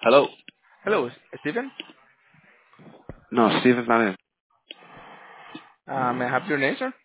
Hello. Hello, Stephen. No, Steven's not in. May I have your name, sir?